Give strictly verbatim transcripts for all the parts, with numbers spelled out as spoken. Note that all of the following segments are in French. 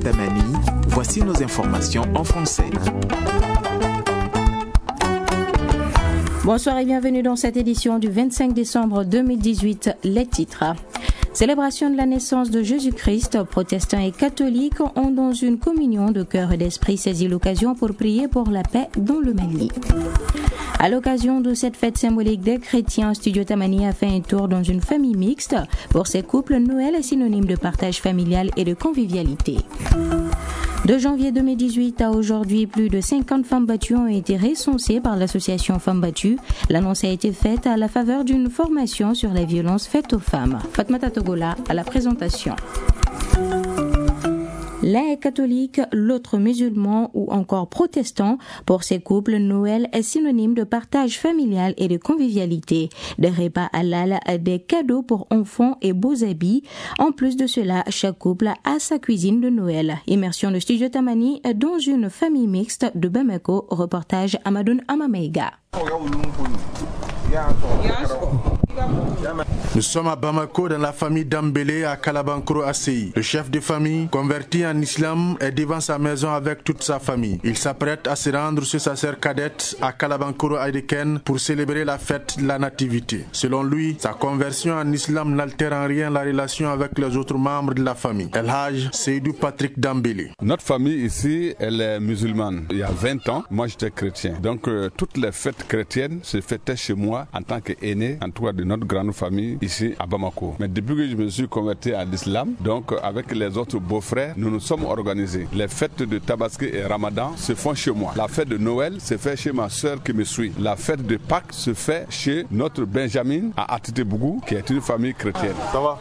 Tamani, voici nos informations en français. Bonsoir et bienvenue dans cette édition du vingt-cinq décembre deux mille dix-huit. Les titres. Célébration de la naissance de Jésus-Christ, protestants et catholiques ont dans une communion de cœur et d'esprit saisi l'occasion pour prier pour la paix dans le Mali. À l'occasion de cette fête symbolique des chrétiens, Studio Tamani a fait un tour dans une famille mixte. Pour ces couples, Noël est synonyme de partage familial et de convivialité. De janvier deux mille dix-huit à aujourd'hui, plus de cinquante femmes battues ont été recensées par l'association Femmes battues. L'annonce a été faite à la faveur d'une formation sur les violences faites aux femmes. Fatmata Togola à la présentation. L'un est catholique, l'autre musulman ou encore protestant. Pour ces couples, Noël est synonyme de partage familial et de convivialité. Des repas halal, des cadeaux pour enfants et beaux habits. En plus de cela, chaque couple a sa cuisine de Noël. Immersion de Studio Tamani dans une famille mixte de Bamako. Reportage Amadoun Amameiga. Nous sommes à Bamako dans la famille Dambélé à Kalabankoro Asseyi. Le chef de famille, converti en islam, est devant sa maison avec toute sa famille. Il s'apprête à se rendre chez sa sœur cadette à Kalabankoro Aideken pour célébrer la fête de la nativité. Selon lui, sa conversion en islam n'altère en rien la relation avec les autres membres de la famille. El Haj Seydou Patrick Dambélé. Notre famille ici, elle est musulmane. Il y a vingt ans, moi j'étais chrétien. Donc euh, toutes les fêtes chrétiennes se fêtaient chez moi en tant qu'aîné, en tout cas de notre grande famille ici à Bamako. Mais depuis que je me suis converti à l'islam, donc avec les autres beaux-frères, nous nous sommes organisés. Les fêtes de Tabaski et Ramadan se font chez moi. La fête de Noël se fait chez ma soeur qui me suit. La fête de Pâques se fait chez notre Benjamin à Atitebougou, qui est une famille chrétienne. Ça va?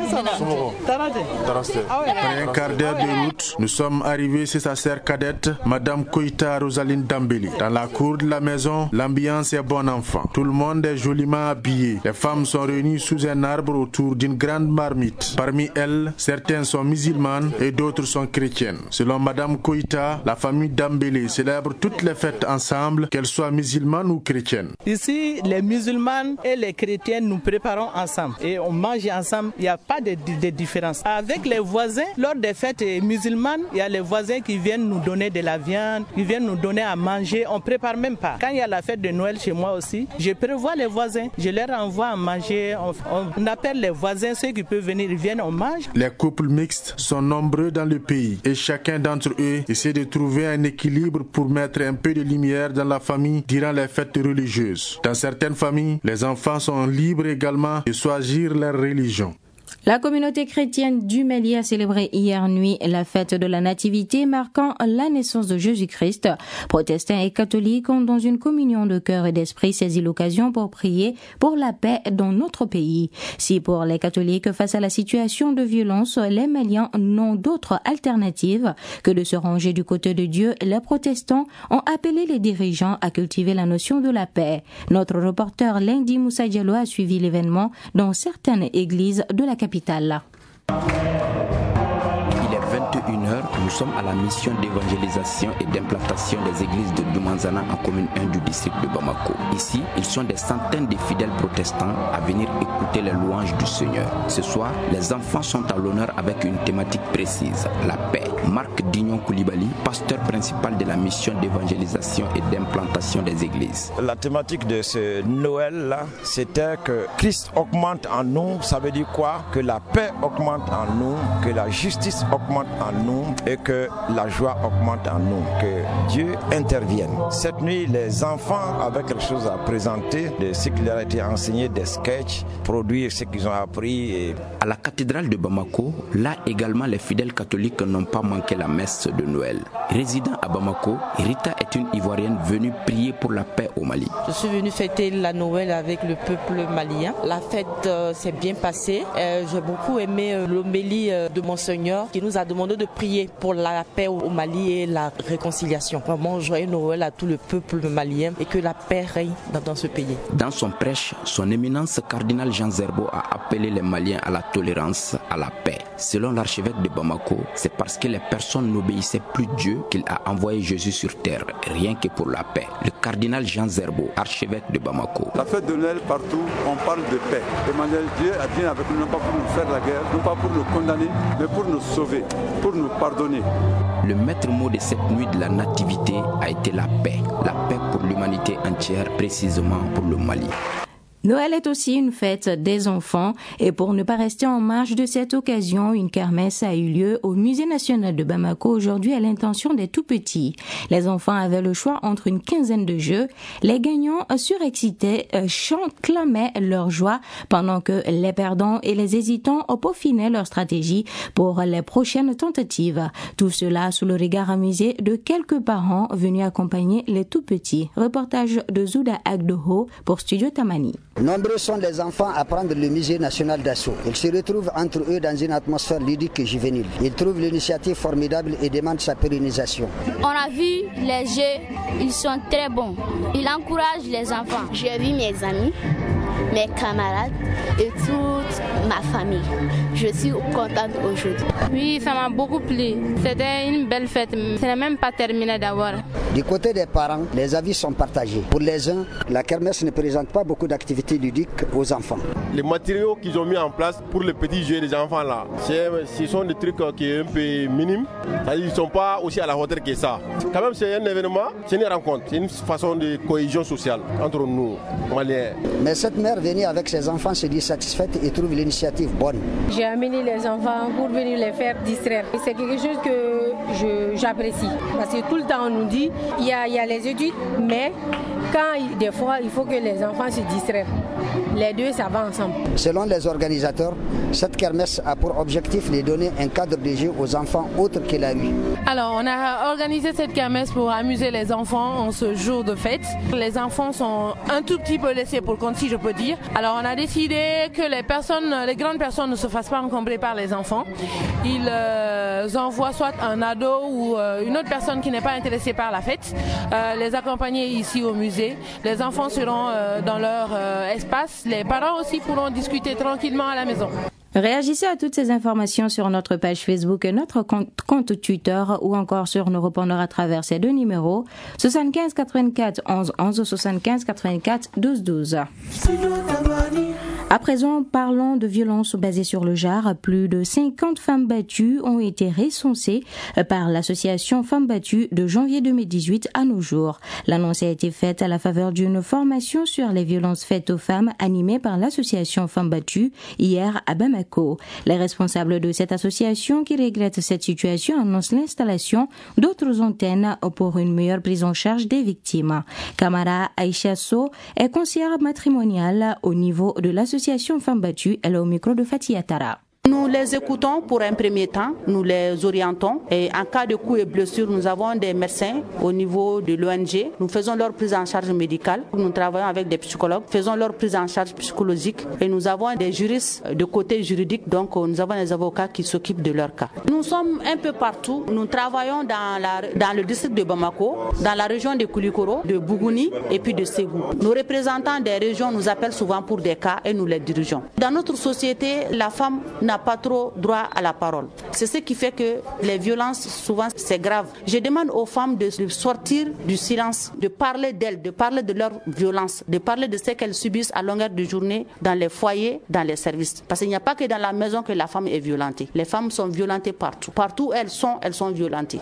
Après un quart d'heure de route, nous sommes arrivés chez sa sœur cadette, Madame Koïta Rosaline Dambélé. Dans la cour de la maison, l'ambiance est bon enfant. Tout le monde est joliment habillé. Les femmes sont réunies sous un arbre autour d'une grande marmite. Parmi elles, certaines sont musulmanes et d'autres sont chrétiennes. Selon Madame Koïta, la famille Dambélé célèbre toutes les fêtes ensemble, qu'elles soient musulmanes ou chrétiennes. Ici, les musulmanes et les chrétiennes, nous préparons ensemble et on mange ensemble. Il n'y a pas de, de, de différence. Avec les voisins, lors des fêtes musulmanes, il y a les voisins qui viennent nous donner de la viande, qui viennent nous donner à manger. On prépare même pas. Quand il y a la fête de Noël chez moi aussi, je prévois les voisins. Je leur envoie à manger. On, on appelle les voisins, ceux qui peuvent venir, ils viennent, on mange. Les couples mixtes sont nombreux dans le pays et chacun d'entre eux essaie de trouver un équilibre pour mettre un peu de lumière dans la famille durant les fêtes religieuses. Dans certaines familles, les enfants sont libres également de choisir leur religion. La communauté chrétienne du Mali a célébré hier nuit la fête de la Nativité marquant la naissance de Jésus-Christ. Protestants et catholiques ont dans une communion de cœur et d'esprit saisi l'occasion pour prier pour la paix dans notre pays. Si pour les catholiques, face à la situation de violence, les Maliens n'ont d'autre alternative que de se ranger du côté de Dieu, les protestants ont appelé les dirigeants à cultiver la notion de la paix. Notre reporter Lindy Moussa Diallo a suivi l'événement dans certaines églises de la capitale. Il est vingt et une heures, nous sommes à la mission d'évangélisation et d'implantation des églises de Doumanzana en commune un du district de Bamako. Ici, ils sont des centaines de fidèles protestants à venir écouter les louanges du Seigneur. Ce soir, les enfants sont à l'honneur avec une thématique précise, la paix. Marc Dignon Koulibaly, pasteur principal de la mission d'évangélisation et d'implantation des églises. La thématique de ce Noël-là, c'était que Christ augmente en nous. Ça veut dire quoi? Que la paix augmente en nous, que la justice augmente en nous et que la joie augmente en nous, que Dieu intervienne. Cette nuit, les enfants avaient quelque chose à présenter de ce qui leur a été enseigné, des sketchs, produire ce qu'ils ont appris. Et... À la cathédrale de Bamako, là également les fidèles catholiques n'ont pas manqué la messe de Noël. Résidant à Bamako, Rita est une Ivoirienne venue prier pour la paix au Mali. Je suis venue fêter la Noël avec le peuple malien. La fête euh, s'est bien passée. Euh, j'ai beaucoup aimé euh, l'homélie euh, de Monseigneur qui nous a demandé de prier pour la paix au Mali et la réconciliation. Vraiment, joyeux Noël à tout le peuple malien et que la paix règne dans, dans ce pays. Dans son prêche, son éminence cardinal Jean Zerbo a appelé les Maliens à la tolérance, à la paix. Selon l'archevêque de Bamako, c'est parce que les personnes n'obéissaient plus Dieu qu'il a envoyé Jésus sur terre, rien que pour la paix. Le cardinal Jean Zerbo, archevêque de Bamako. La fête de Noël, partout, on parle de paix. Emmanuel, Dieu vient avec nous, non pas pour nous faire la guerre, non pas pour nous condamner, mais pour nous sauver, pour nous pardonner. année. Le maître mot de cette nuit de la nativité a été la paix. La paix pour l'humanité entière, précisément pour le Mali. Noël est aussi une fête des enfants et pour ne pas rester en marge de cette occasion, une kermesse a eu lieu au Musée national de Bamako aujourd'hui à l'intention des tout-petits. Les enfants avaient le choix entre une quinzaine de jeux. Les gagnants surexcités chantent, clamaient leur joie pendant que les perdants et les hésitants peaufinaient leur stratégie pour les prochaines tentatives. Tout cela sous le regard amusé de quelques parents venus accompagner les tout-petits. Reportage de Zouda Agdoho pour Studio Tamani. Nombreux sont les enfants à prendre le musée national d'assaut. Ils se retrouvent entre eux dans une atmosphère ludique et juvénile. Ils trouvent l'initiative formidable et demandent sa pérennisation. On a vu les jeux, ils sont très bons. Ils encouragent les enfants. J'ai vu mes amis, mes camarades et toute ma famille. Je suis contente aujourd'hui. Oui, ça m'a beaucoup plu. C'était une belle fête. Ce n'est même pas terminé d'abord. Du côté des parents, les avis sont partagés. Pour les uns, la kermesse ne présente pas beaucoup d'activités ludiques aux enfants. Les matériaux qu'ils ont mis en place pour les petits jeux des enfants là, ce sont des trucs qui sont un peu minimes. Ils ne sont pas aussi à la hauteur que ça. Quand même, c'est un événement, c'est une rencontre, c'est une façon de cohésion sociale entre nous, Maliens. Mais cette mère venue avec ses enfants se dit satisfaite et trouve l'initiative bonne. J'ai amené les enfants pour venir les faire distraire. C'est quelque chose que je, j'apprécie. Parce que tout le temps on nous dit, il y a, il y a les études, mais quand des fois il faut que les enfants se distraient. Les deux, ça va ensemble. Selon les organisateurs, cette kermesse a pour objectif de donner un cadre de jeu aux enfants autre que la rue. Alors, on a organisé cette kermesse pour amuser les enfants en ce jour de fête. Les enfants sont un tout petit peu laissés pour compte, si je peux dire. Alors, on a décidé que les personnes, les grandes personnes ne se fassent pas encombrer par les enfants. Ils euh, envoient soit un ado ou euh, une autre personne qui n'est pas intéressée par la fête, euh, les accompagner ici au musée. Les enfants seront euh, dans leur euh, espace. Les parents aussi pourront discuter tranquillement à la maison. Réagissez à toutes ces informations sur notre page Facebook et notre compte, compte Twitter ou encore sur nos répondeurs à travers ces deux numéros soixante-quinze quatre-vingt-quatre onze onze soixante-quinze quatre-vingt-quatre douze douze. À présent, parlons de violences basées sur le genre. Plus de cinquante femmes battues ont été recensées par l'association Femmes battues de janvier deux mille dix-huit à nos jours. L'annonce a été faite à la faveur d'une formation sur les violences faites aux femmes animée par l'association Femmes battues hier à Bamako. Les responsables de cette association qui regrettent cette situation annoncent l'installation d'autres antennes pour une meilleure prise en charge des victimes. Kamara Aïcha So est conseillère matrimoniale au niveau de l'association Femmes battues. Elle est au micro de Fatih Atara. Nous les écoutons pour un premier temps, nous les orientons et en cas de coups et blessures, nous avons des médecins au niveau de l'O N G. Nous faisons leur prise en charge médicale, nous travaillons avec des psychologues, faisons leur prise en charge psychologique et nous avons des juristes de côté juridique, donc nous avons des avocats qui s'occupent de leur cas. Nous sommes un peu partout, nous travaillons dans, la, dans le district de Bamako, dans la région de Koulikoro, de Bougouni et puis de Ségou. Nos représentants des régions nous appellent souvent pour des cas et nous les dirigeons. Dans notre société, la femme n'a pas trop droit à la parole. C'est ce qui fait que les violences, souvent, c'est grave. Je demande aux femmes de sortir du silence, de parler d'elles, de parler de leur violence, de parler de ce qu'elles subissent à longueur de journée dans les foyers, dans les services. Parce qu'il n'y a pas que dans la maison que la femme est violentée. Les femmes sont violentées partout. Partout où elles sont, elles sont violentées.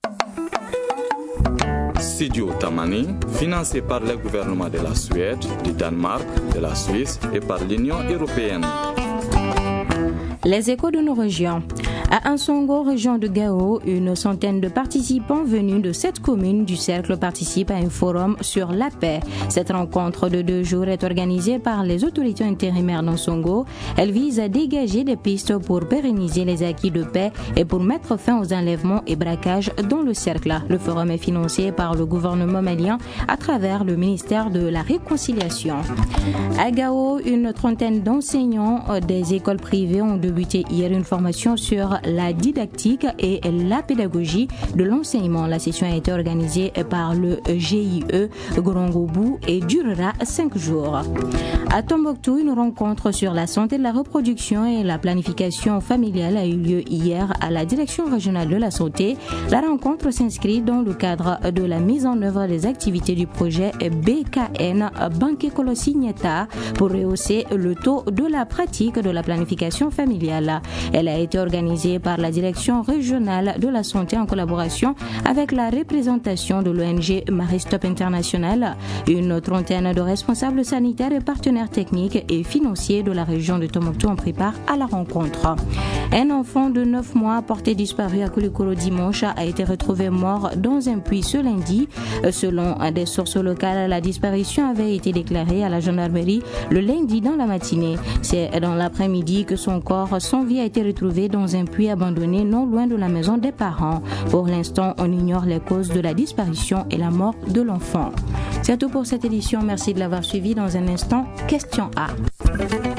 Studio Tamani, financé par le gouvernement de la Suède, du Danemark, de la Suisse et par l'Union européenne. Les échos de nos régions. À Ansongo, région de Gao, une centaine de participants venus de sept communes du cercle participent à un forum sur la paix. Cette rencontre de deux jours est organisée par les autorités intérimaires d'Ansongo. Elle vise à dégager des pistes pour pérenniser les acquis de paix et pour mettre fin aux enlèvements et braquages dans le cercle. Le forum est financé par le gouvernement malien à travers le ministère de la Réconciliation. À Gao, une trentaine d'enseignants des écoles privées ont débuté hier une formation sur la didactique et la pédagogie de l'enseignement. La session a été organisée par le G I E Gorongobu et durera cinq jours. À Tombouctou, une rencontre sur la santé de la reproduction et la planification familiale a eu lieu hier à la Direction régionale de la santé. La rencontre s'inscrit dans le cadre de la mise en œuvre des activités du projet B K N Banque Colosigneta pour rehausser le taux de la pratique de la planification familiale. Elle a été organisée organisé par la Direction régionale de la santé en collaboration avec la représentation de l'O N G Maristop International. Une trentaine de responsables sanitaires et partenaires techniques et financiers de la région de Tombouctou ont pris part à la rencontre. Un enfant de neuf mois porté disparu à Koulikoro dimanche a été retrouvé mort dans un puits ce lundi. Selon des sources locales, la disparition avait été déclarée à la gendarmerie le lundi dans la matinée. C'est dans l'après-midi que son corps sans vie a été retrouvé dans un puits abandonné non loin de la maison des parents. Pour l'instant, on ignore les causes de la disparition et la mort de l'enfant. C'est tout pour cette édition. Merci de l'avoir suivi. Dans un instant, question A.